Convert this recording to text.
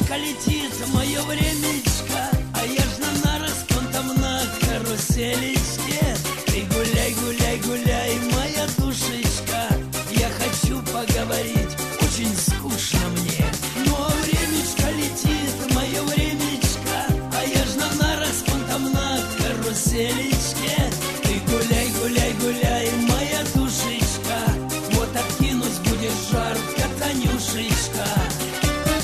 Быстренько летит мое времечко, а я ж на нараз, он там на карусели.